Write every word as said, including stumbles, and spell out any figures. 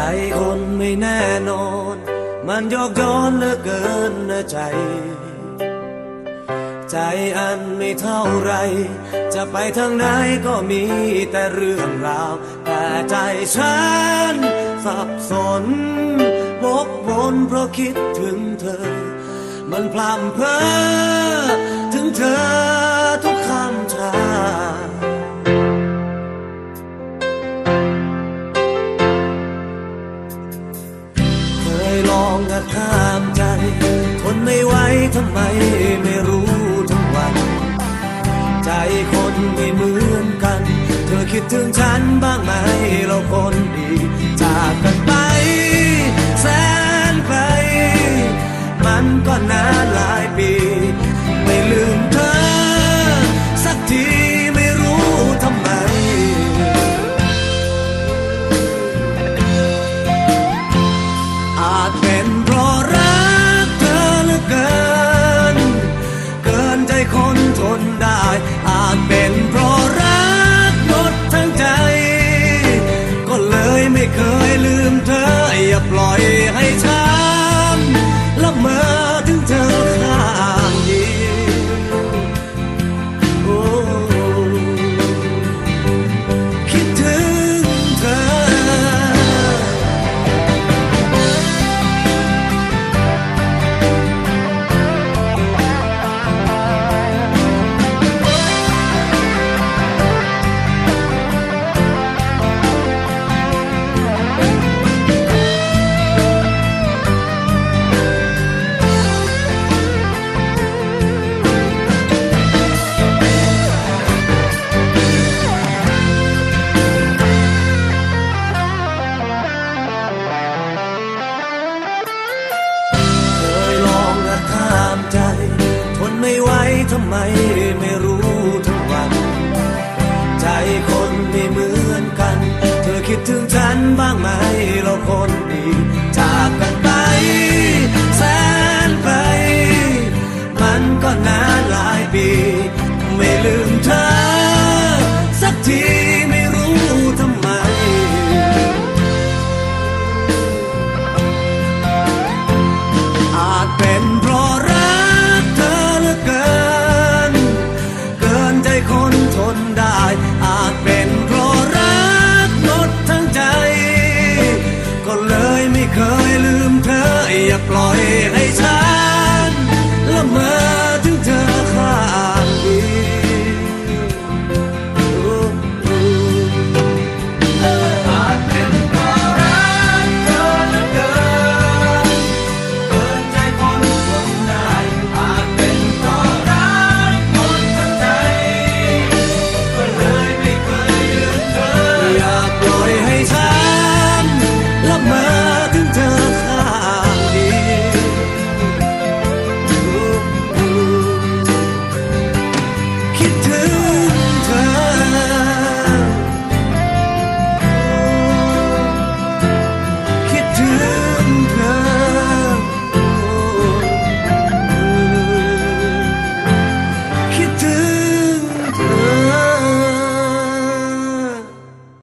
คนไม่แน่นอนมันโยกย้อนเหลือเกินนะใจใจอันไม่เท่าไรจะไปทางไหนก็มีแต่เรื่องราวแต่ใจฉันสับสนวกวนเพราะคิดถึงเธอมันพร่ำเพ้อถึงเธอทุกคำชาเคยลองจะข้ามใจทนไม่ไหวทำไมไม่รู้ทั้งวันใจคนไม่เหมือนกันเธอคิดถึงฉันบ้างไหมเราคนดีจากกันไปแสนไกลมันก็นานหลายปีไม่ลืมเธอสักทีไม่รู้ทำไมอาจเป็นเพราะรักเธอเหลือเกินเกินใจคนทนได้อาจเป็นเพราะรักหมดทั้งใจก็เลยไม่เคยลืมเธออย่าปล่อยให้ช้ำละเมอถึงเธอข้างเดียวคิดถึงเธอทำไมไม่รู้ทั้งวันใจคนไม่เหมือนกันเธอคิดถึงฉันบ้างไหมเราคนดีจากกันไปแสนไกลมันก็นานหลายปีไม่ลืมเธอสักทีไม่รู้ทำไมอาจเป็นเพราะรักเธอเหลือเกินคนทนได้อาจเป็นเพราะรักหมดทั้งใจก็เลยไม่เคยลืมเธออย่าปล่อย